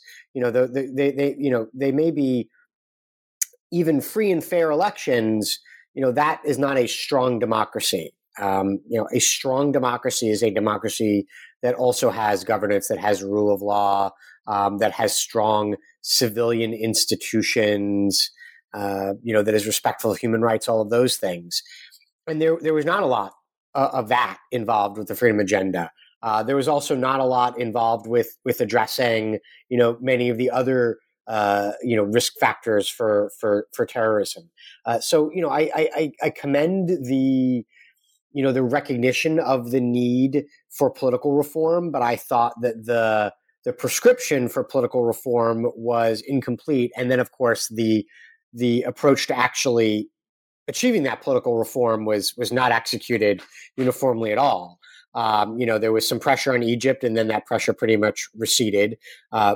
they may be even free and fair elections. That is not a strong democracy. A strong democracy is a democracy that also has governance, that has rule of law, that has strong civilian institutions, that is respectful of human rights, all of those things. And there was not a lot of that involved with the Freedom Agenda. There was also not a lot involved with addressing, many of the other, risk factors for terrorism. So I commend the recognition of the need for political reform, but I thought that the prescription for political reform was incomplete. And then, of course, the approach to actually achieving that political reform was not executed uniformly at all. There was some pressure on Egypt, and then that pressure pretty much receded. The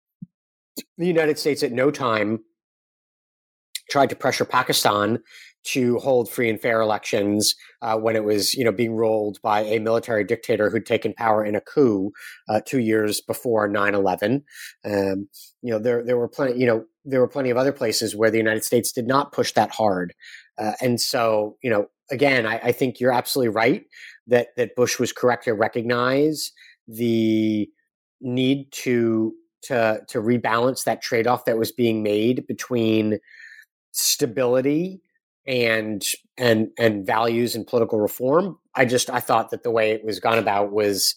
United States at no time tried to pressure Pakistan to hold free and fair elections when it was, being ruled by a military dictator who'd taken power in a coup 2 years before 9/11. There were plenty of other places where the United States did not push that hard. And so, again, I think you're absolutely right that Bush was correct to recognize the need to rebalance that trade-off that was being made between stability and values and political reform. I thought that the way it was gone about was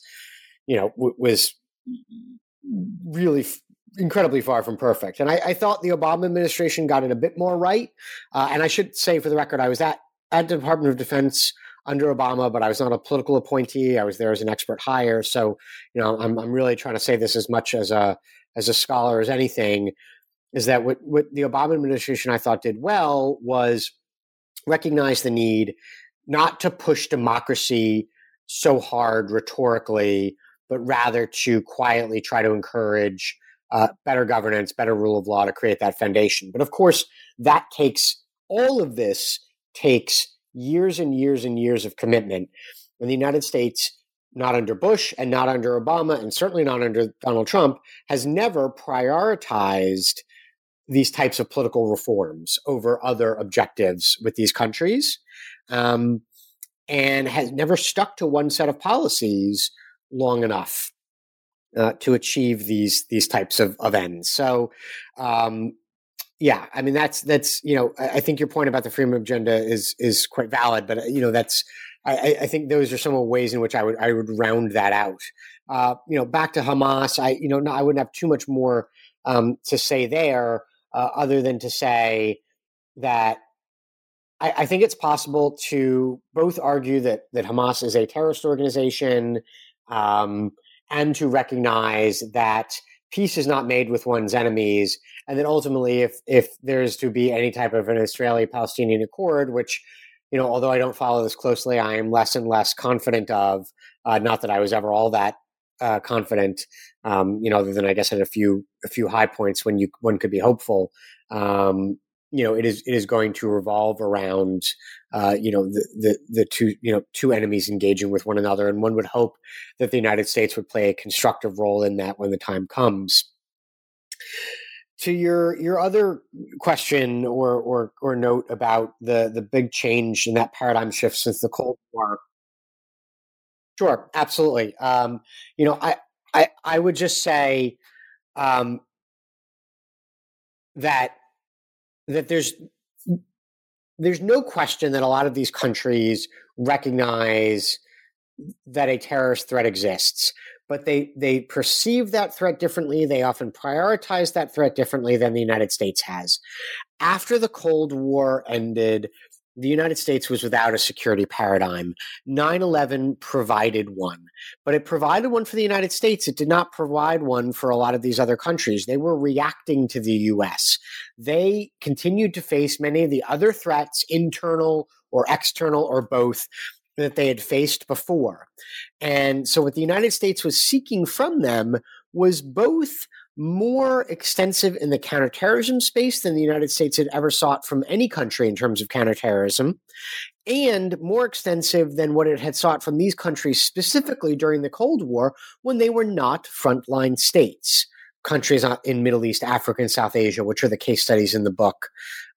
really incredibly far from perfect. And I thought the Obama administration got it a bit more right. And I should say, for the record, I was at the Department of Defense under Obama, but I was not a political appointee. I was there as an expert hire. So, I'm really trying to say this as much as a scholar as anything, is that what the Obama administration I thought did well was recognize the need not to push democracy so hard rhetorically, but rather to quietly try to encourage better governance, better rule of law to create that foundation. But of course, all of this takes years and years and years of commitment. And the United States, not under Bush and not under Obama, and certainly not under Donald Trump, has never prioritized these types of political reforms over other objectives with these countries, and has never stuck to one set of policies long enough to achieve these types of ends. So, Yeah, I mean that's I think your point about the freedom agenda is quite valid, but that's I think those are some of the ways in which I would round that out. Back to Hamas, I wouldn't have too much more to say there, other than to say that I think it's possible to both argue that Hamas is a terrorist organization, and to recognize that peace is not made with one's enemies, and that ultimately, if there is to be any type of an Israeli-Palestinian accord, which, although I don't follow this closely, I am less and less confident of. Not that I was ever all that confident, other than I guess at a few high points when one could be hopeful. It is going to revolve around the two enemies engaging with one another, and one would hope that the United States would play a constructive role in that when the time comes. To your other question or note about the big change in that paradigm shift since the Cold War. Sure, absolutely. I would just say that there's no question that a lot of these countries recognize that a terrorist threat exists, but they perceive that threat differently. They often prioritize that threat differently than the United States has. After the Cold War ended, the United States was without a security paradigm. 9/11 provided one, but it provided one for the United States. It did not provide one for a lot of these other countries. They were reacting to the U.S. They continued to face many of the other threats, internal or external or both, that they had faced before. And so what the United States was seeking from them was both more extensive in the counterterrorism space than the United States had ever sought from any country in terms of counterterrorism, and more extensive than what it had sought from these countries specifically during the Cold War when they were not frontline states. Countries in Middle East, Africa, and South Asia, which are the case studies in the book.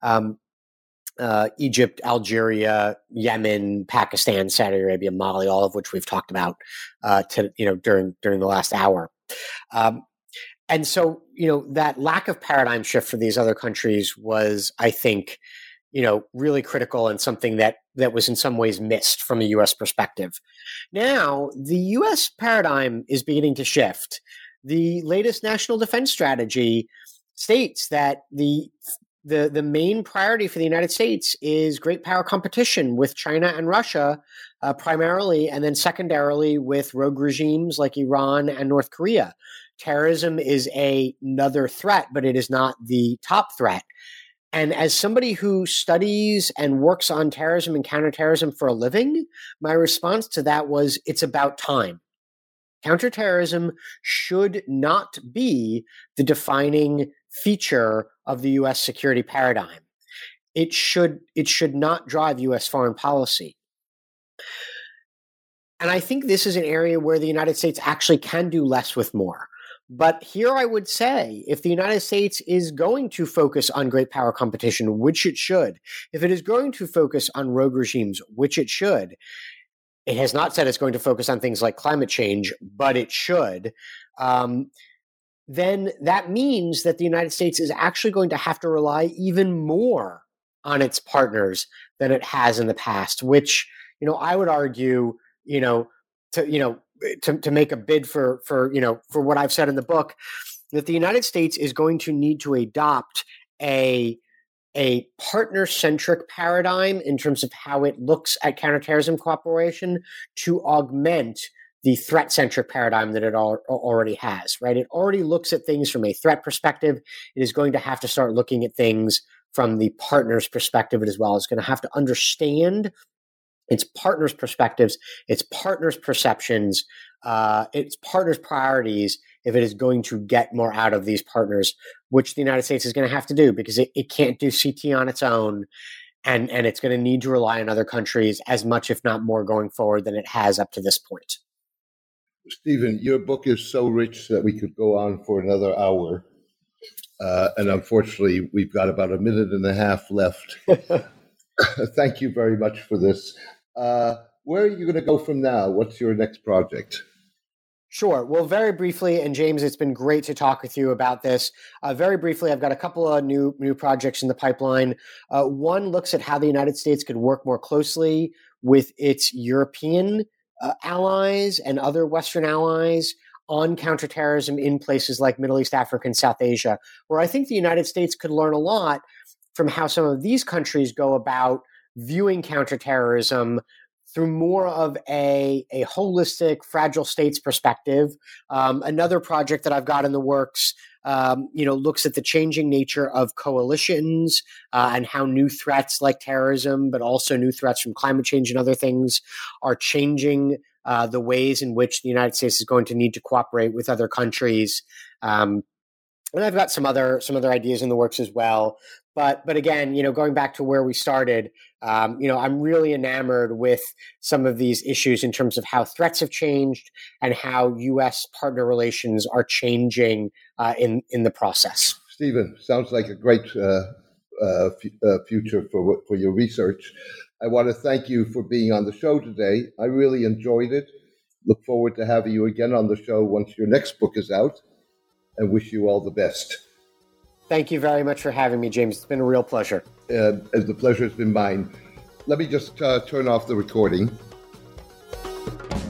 Egypt, Algeria, Yemen, Pakistan, Saudi Arabia, Mali, all of which we've talked about during the last hour. And so, that lack of paradigm shift for these other countries was, I think, really critical and something that was in some ways missed from a U.S. perspective. Now, the U.S. paradigm is beginning to shift. The latest National Defense Strategy states that the main priority for the United States is great power competition with China and Russia, primarily, and then secondarily with rogue regimes like Iran and North Korea. Terrorism is another threat, but it is not the top threat. And as somebody who studies and works on terrorism and counterterrorism for a living, my response to that was, it's about time. Counterterrorism should not be the defining feature of the U.S. security paradigm. It should not drive U.S. foreign policy. And I think this is an area where the United States actually can do less with more. But here I would say, if the United States is going to focus on great power competition, which it should, if it is going to focus on rogue regimes, which it should, it has not said it's going to focus on things like climate change, but it should, then that means that the United States is actually going to have to rely even more on its partners than it has in the past, which, I would argue, to make a bid for what I've said in the book, that the United States is going to need to adopt a partner-centric paradigm in terms of how it looks at counterterrorism cooperation to augment the threat-centric paradigm that it already has, right? It already looks at things from a threat perspective. It is going to have to start looking at things from the partner's perspective as well. It's going to have to understand its partners' perspectives, its partners' perceptions, its partners' priorities, if it is going to get more out of these partners, which the United States is going to have to do because it can't do CT on its own, and it's going to need to rely on other countries as much, if not more, going forward than it has up to this point. Stephen, your book is so rich that we could go on for another hour. And unfortunately, we've got about a minute and a half left. Thank you very much for this. Where are you going to go from now? What's your next project? Sure. Well, very briefly, and James, it's been great to talk with you about this. Very briefly, I've got a couple of new projects in the pipeline. One looks at how the United States could work more closely with its European allies and other Western allies on counterterrorism in places like Middle East, Africa, and South Asia, where I think the United States could learn a lot from how some of these countries go about viewing counterterrorism through more of a holistic, fragile states perspective. Another project that I've got in the works, looks at the changing nature of coalitions and how new threats like terrorism, but also new threats from climate change and other things are changing the ways in which the United States is going to need to cooperate with other countries. And I've got some other ideas in the works as well. But again, going back to where we started, I'm really enamored with some of these issues in terms of how threats have changed and how U.S. partner relations are changing in the process. Stephen, sounds like a great future for your research. I want to thank you for being on the show today. I really enjoyed it. Look forward to having you again on the show once your next book is out, and wish you all the best. Thank you very much for having me, James. It's been a real pleasure. The pleasure has been mine. Let me just turn off the recording.